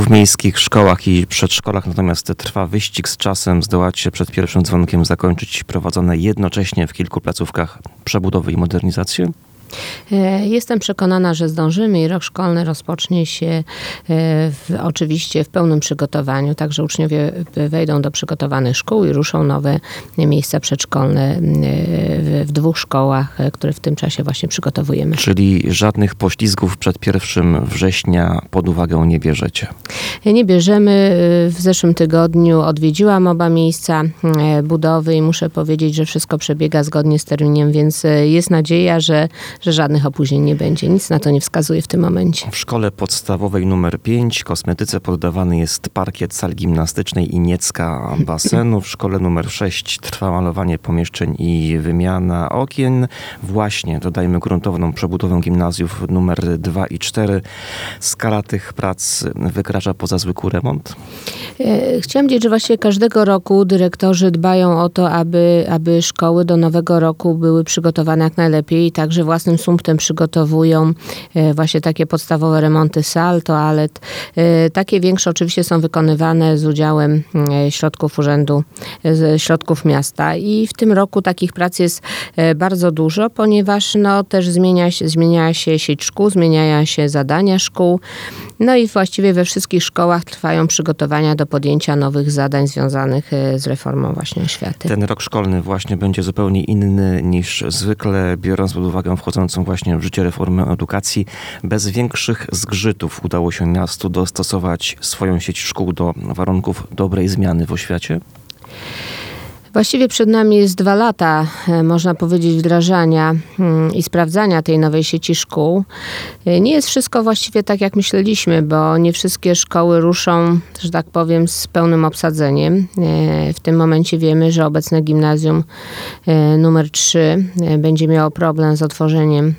W miejskich szkołach i przedszkolach natomiast trwa wyścig z czasem. Zdołacie przed pierwszym dzwonkiem zakończyć prowadzone jednocześnie w kilku placówkach przebudowy i modernizację? Jestem przekonana, że zdążymy i rok szkolny rozpocznie się oczywiście w pełnym przygotowaniu. Także uczniowie wejdą do przygotowanych szkół i ruszą nowe miejsca przedszkolne w 2 szkołach, które w tym czasie właśnie przygotowujemy. Czyli żadnych poślizgów przed 1 września pod uwagę nie bierzecie? Nie bierzemy. W zeszłym tygodniu odwiedziłam oba miejsca budowy i muszę powiedzieć, że wszystko przebiega zgodnie z terminem, więc jest nadzieja, że żadnych opóźnień nie będzie. Nic na to nie wskazuje w tym momencie. W szkole podstawowej nr 5 kosmetyce poddawany jest parkiet sali gimnastycznej i niecka basenu. W szkole nr 6 trwa malowanie pomieszczeń i wymiana okien. Właśnie, dodajmy, gruntowną przebudowę gimnazjów nr 2 i 4. Skala tych prac wykracza poza zwykły remont? Chciałam powiedzieć, że właściwie każdego roku dyrektorzy dbają o to, aby szkoły do nowego roku były przygotowane jak najlepiej i także własnym sumptem przygotowują właśnie takie podstawowe remonty sal, toalet. Takie większe oczywiście są wykonywane z udziałem środków urzędu, środków miasta i w tym roku takich prac jest bardzo dużo, ponieważ też zmienia się sieć szkół, zmieniają się zadania szkół. No i właściwie we wszystkich szkołach trwają przygotowania do podjęcia nowych zadań związanych z reformą właśnie oświaty. Ten rok szkolny właśnie będzie zupełnie inny niż zwykle, biorąc pod uwagę wchodzącą właśnie w życie reformę edukacji. Bez większych zgrzytów udało się miastu dostosować swoją sieć szkół do warunków dobrej zmiany w oświacie? Właściwie przed nami jest 2 lata, można powiedzieć, wdrażania i sprawdzania tej nowej sieci szkół. Nie jest wszystko właściwie tak, jak myśleliśmy, bo nie wszystkie szkoły ruszą, że tak powiem, z pełnym obsadzeniem. W tym momencie wiemy, że obecne gimnazjum numer 3 będzie miało problem z otworzeniem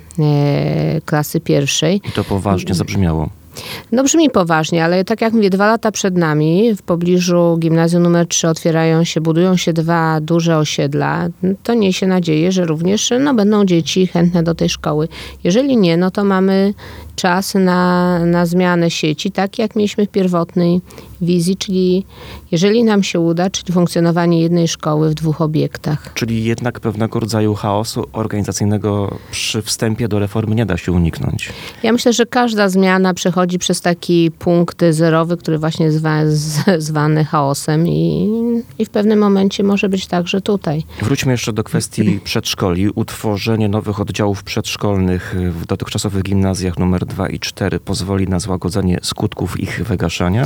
klasy 1. I to poważnie zabrzmiało. No brzmi poważnie, ale tak jak mówię, 2 lata przed nami. W pobliżu gimnazjum numer 3 budują się 2 duże osiedla. To niesie nadzieję, że również będą dzieci chętne do tej szkoły. Jeżeli nie, no to mamy czas na zmianę sieci, tak jak mieliśmy w pierwotnej wizji, czyli jeżeli nam się uda, czyli funkcjonowanie jednej szkoły w 2 obiektach. Czyli jednak pewnego rodzaju chaosu organizacyjnego przy wstępie do reformy nie da się uniknąć. Ja myślę, że każda zmiana przechodzi przez taki punkt zerowy, który właśnie jest zwany chaosem i w pewnym momencie może być także tutaj. Wróćmy jeszcze do kwestii przedszkoli. Utworzenie nowych oddziałów przedszkolnych w dotychczasowych gimnazjach numer 2 i 4 pozwoli na złagodzenie skutków ich wygaszania?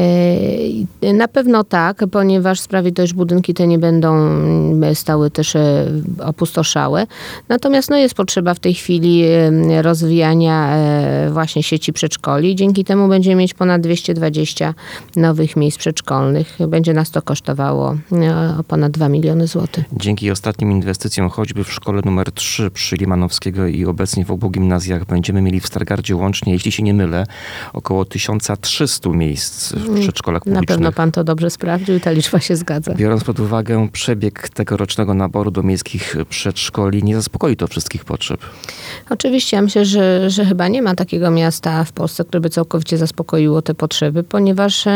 Na pewno tak, ponieważ sprawi to, że budynki te nie będą stały też opustoszałe. Natomiast jest potrzeba w tej chwili rozwijania właśnie sieci przedszkoli. Dzięki temu będziemy mieć ponad 220 nowych miejsc przedszkolnych. Będzie nas to kosztowało o ponad 2 miliony złotych. Dzięki ostatnim inwestycjom, choćby w szkole numer 3 przy Limanowskiego i obecnie w obu gimnazjach, będziemy mieli w Stargardzie łącznie, jeśli się nie mylę, około 1300 miejsc w przedszkolach publicznych. Na pewno pan to dobrze sprawdził i ta liczba się zgadza. Biorąc pod uwagę przebieg tegorocznego naboru do miejskich przedszkoli, nie zaspokoi to wszystkich potrzeb. Oczywiście, ja myślę, że chyba nie ma takiego miasta w Polsce, które by całkowicie zaspokoiło te potrzeby, ponieważ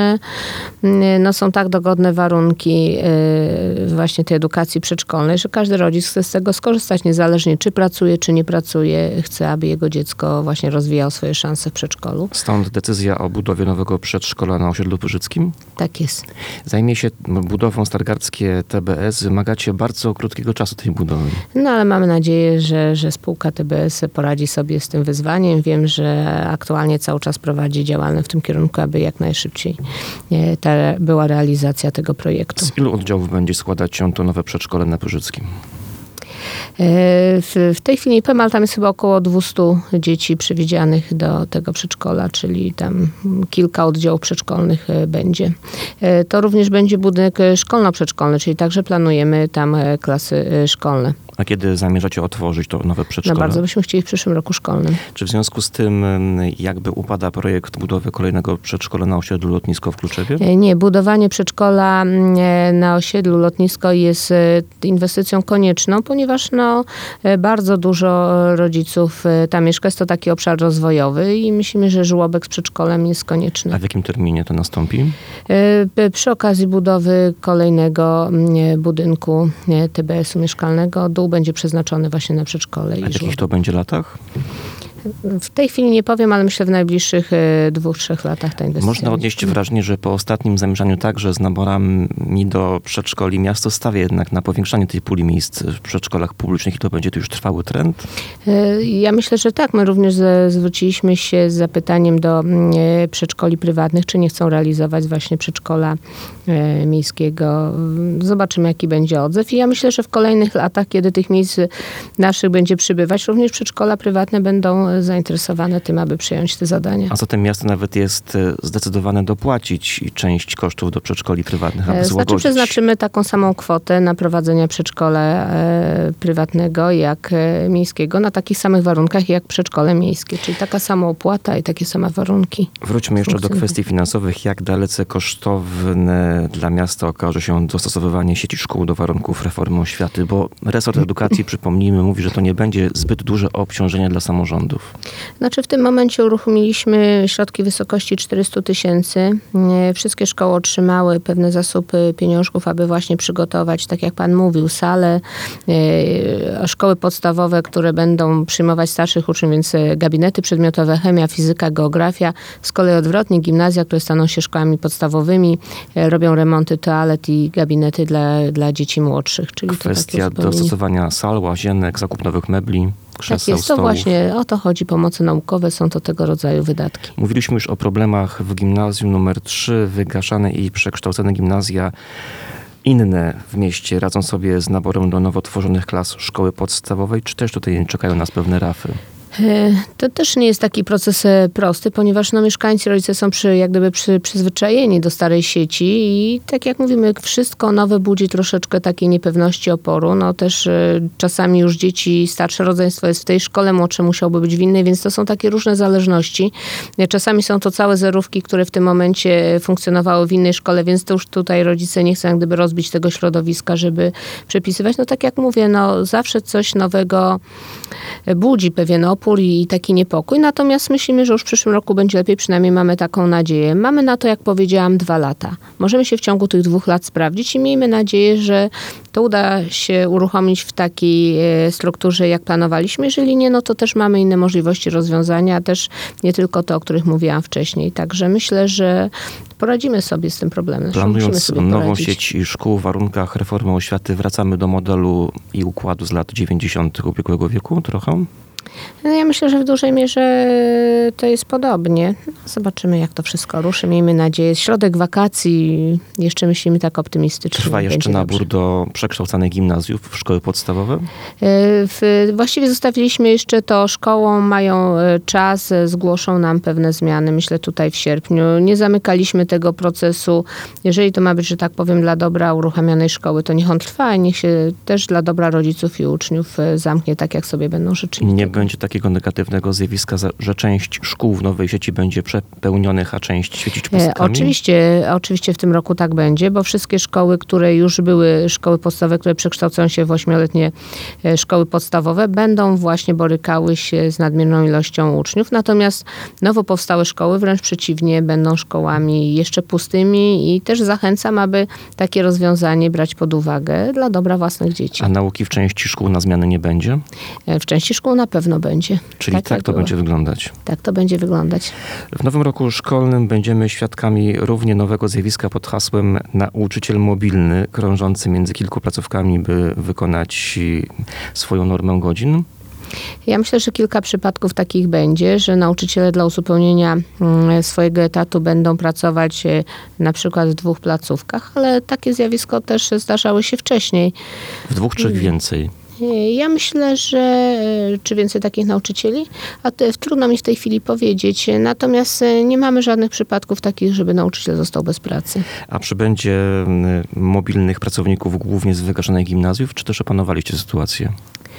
są tak dogodne warunki właśnie tej edukacji przedszkolnej, że każdy rodzic chce z tego skorzystać, niezależnie czy pracuje, czy nie pracuje, chce, aby jego dziecko właśnie rozwijało swoje szanse w przedszkolu. Stąd decyzja o budowie nowego przedszkola na osiedlu Pyrzyckim? Tak jest. Zajmie się budową Stargardzkie TBS. Wymagacie bardzo krótkiego czasu tej budowy. Ale mamy nadzieję, że spółka TBS poradzi sobie z tym wyzwaniem. Wiem, że aktualnie cały czas prowadzi działalność w tym kierunku, aby jak najszybciej była realizacja tego projektu. Z ilu oddziałów będzie składać się to nowe przedszkole na Pyrzyckim? W tej chwili PEMAL tam jest chyba około 200 dzieci przewidzianych do tego przedszkola, czyli tam kilka oddziałów przedszkolnych będzie. To również będzie budynek szkolno-przedszkolny, czyli także planujemy tam klasy szkolne. A kiedy zamierzacie otworzyć to nowe No przedszkole? bardzo byśmy chcieli w przyszłym roku szkolnym. Czy w związku z tym jakby upada projekt budowy kolejnego przedszkola na osiedlu Lotnisko w Kluczewie? Nie, budowanie przedszkola na osiedlu Lotnisko jest inwestycją konieczną, ponieważ bardzo dużo rodziców tam mieszka. Jest to taki obszar rozwojowy i myślimy, że żłobek z przedszkolem jest konieczny. A w jakim terminie to nastąpi? Przy okazji budowy kolejnego budynku TBS-u mieszkalnego dół będzie przeznaczony właśnie na przedszkole A i w jakich żłobek. to będzie latach? W tej chwili nie powiem, ale myślę w najbliższych 2-3 latach ta inwestycja. Można odnieść wrażenie, że po ostatnim zamierzaniu także z naborami do przedszkoli miasto stawia jednak na powiększanie tej puli miejsc w przedszkolach publicznych i to będzie tu już trwały trend? Ja myślę, że tak. My również zwróciliśmy się z zapytaniem do przedszkoli prywatnych, czy nie chcą realizować właśnie przedszkola miejskiego. Zobaczymy, jaki będzie odzew. I ja myślę, że w kolejnych latach, kiedy tych miejsc naszych będzie przybywać, również przedszkola prywatne będą zainteresowane tym, aby przyjąć te zadania. A zatem miasto nawet jest zdecydowane dopłacić część kosztów do przedszkoli prywatnych, aby Znaczy złagodzić. przeznaczymy taką samą kwotę na prowadzenie przedszkola prywatnego jak miejskiego, na takich samych warunkach jak przedszkole miejskie, czyli taka sama opłata i takie same warunki. Wróćmy jeszcze do kwestii finansowych. Jak dalece kosztowne dla miasta okaże się dostosowywanie sieci szkół do warunków reformy oświaty? Bo resort edukacji, przypomnijmy, mówi, że to nie będzie zbyt duże obciążenie dla samorządów. Znaczy w tym momencie uruchomiliśmy środki w wysokości 400 000. Wszystkie szkoły otrzymały pewne zasoby pieniążków, aby właśnie przygotować, tak jak pan mówił, sale, szkoły podstawowe, które będą przyjmować starszych uczniów, więc gabinety przedmiotowe, chemia, fizyka, geografia. Z kolei odwrotnie gimnazja, które staną się szkołami podstawowymi, robią remonty toalet i gabinety dla dzieci młodszych. Czyli Kwestia dostosowania sal, łazienek, zakup nowych mebli, krzeseł, tak jest, to stołów. właśnie o to chodzi, pomocy naukowe, są to tego rodzaju wydatki. Mówiliśmy już o problemach w gimnazjum numer 3, wygaszane i przekształcone gimnazja inne w mieście radzą sobie z naborem do nowo tworzonych klas szkoły podstawowej, czy też tutaj czekają nas pewne rafy? To też nie jest taki proces prosty, ponieważ mieszkańcy, rodzice są przyzwyczajeni do starej sieci i tak jak mówimy, wszystko nowe budzi troszeczkę takiej niepewności, oporu. Też czasami już dzieci, starsze rodzeństwo jest w tej szkole, młodsze musiałby być w innej, więc to są takie różne zależności. Czasami są to całe zerówki, które w tym momencie funkcjonowały w innej szkole, więc to już tutaj rodzice nie chcą jak gdyby rozbić tego środowiska, żeby przepisywać. Tak jak mówię, zawsze coś nowego budzi pewien opór i taki niepokój. Natomiast myślimy, że już w przyszłym roku będzie lepiej, przynajmniej mamy taką nadzieję. Mamy na to, jak powiedziałam, 2 lata. Możemy się w ciągu tych 2 lat sprawdzić i miejmy nadzieję, że to uda się uruchomić w takiej strukturze, jak planowaliśmy. Jeżeli nie, to też mamy inne możliwości rozwiązania, też nie tylko te, o których mówiłam wcześniej. Także myślę, że poradzimy sobie z tym problemem. Planując nową sieć szkół w warunkach reformy oświaty, wracamy do modelu i układu z lat 90. ubiegłego wieku trochę? Ja myślę, że w dużej mierze to jest podobnie. Zobaczymy, jak to wszystko ruszy. Miejmy nadzieję. Środek wakacji, jeszcze myślimy tak optymistycznie. Trwa jeszcze nabór do przekształcanych gimnazjów w szkoły podstawowe? Właściwie zostawiliśmy jeszcze to szkołom, mają czas, zgłoszą nam pewne zmiany, myślę tutaj w sierpniu. Nie zamykaliśmy tego procesu. Jeżeli to ma być, że tak powiem, dla dobra uruchamianej szkoły, to niech on trwa i niech się też dla dobra rodziców i uczniów zamknie tak, jak sobie będą życzyli. Nie będzie takiego negatywnego zjawiska, że część szkół w nowej sieci będzie przepełnionych, a część świecić pustkami? Oczywiście w tym roku tak będzie, bo wszystkie szkoły, które już były szkoły podstawowe, które przekształcą się w 8-letnie szkoły podstawowe, będą właśnie borykały się z nadmierną ilością uczniów. Natomiast nowo powstałe szkoły wręcz przeciwnie będą szkołami jeszcze pustymi i też zachęcam, aby takie rozwiązanie brać pod uwagę dla dobra własnych dzieci. A nauki w części szkół na zmianę nie będzie? W części szkół na pewno będzie. Czyli tak to będzie wyglądać. Tak to będzie wyglądać. W nowym roku szkolnym będziemy świadkami równie nowego zjawiska pod hasłem nauczyciel mobilny, krążący między kilku placówkami, by wykonać swoją normę godzin. Ja myślę, że kilka przypadków takich będzie, że nauczyciele dla uzupełnienia swojego etatu będą pracować na przykład w 2 placówkach, ale takie zjawisko też zdarzały się wcześniej. W 2 czy więcej? Ja myślę, że czy więcej takich nauczycieli, trudno mi w tej chwili powiedzieć. Natomiast nie mamy żadnych przypadków takich, żeby nauczyciel został bez pracy. A przybędzie mobilnych pracowników głównie z wygaszonych gimnazjów, czy też opanowaliście sytuację?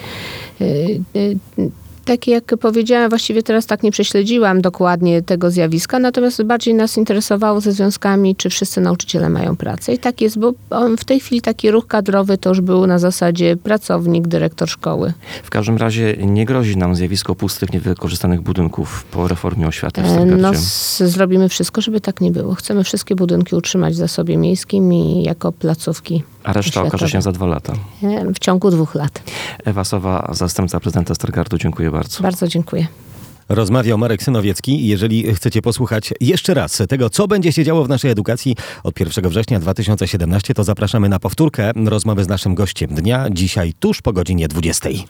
Tak jak powiedziałam, właściwie teraz tak nie prześledziłam dokładnie tego zjawiska, natomiast bardziej nas interesowało ze związkami, czy wszyscy nauczyciele mają pracę. I tak jest, bo w tej chwili taki ruch kadrowy to już był na zasadzie pracownik, dyrektor szkoły. W każdym razie nie grozi nam zjawisko pustych, niewykorzystanych budynków po reformie oświaty w Stargardzie. Zrobimy wszystko, żeby tak nie było. Chcemy wszystkie budynki utrzymać w zasobie miejskim i jako placówki. A reszta okaże się za 2 lata. W ciągu 2 lat. Ewa Sowa, zastępca prezydenta Stargardu, dziękuję bardzo. Bardzo dziękuję. Rozmawiał Marek Synowiecki. Jeżeli chcecie posłuchać jeszcze raz tego, co będzie się działo w naszej edukacji od 1 września 2017, to zapraszamy na powtórkę rozmowy z naszym gościem dnia, dzisiaj tuż po godzinie 20.